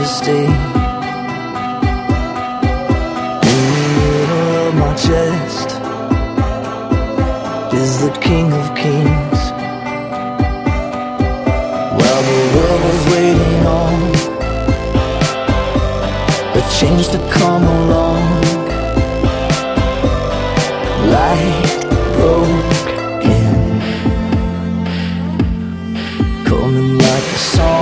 majesty. In the middle of my chest is the King of Kings. While the world was waiting on a change to come along, light broke in, coming like a song.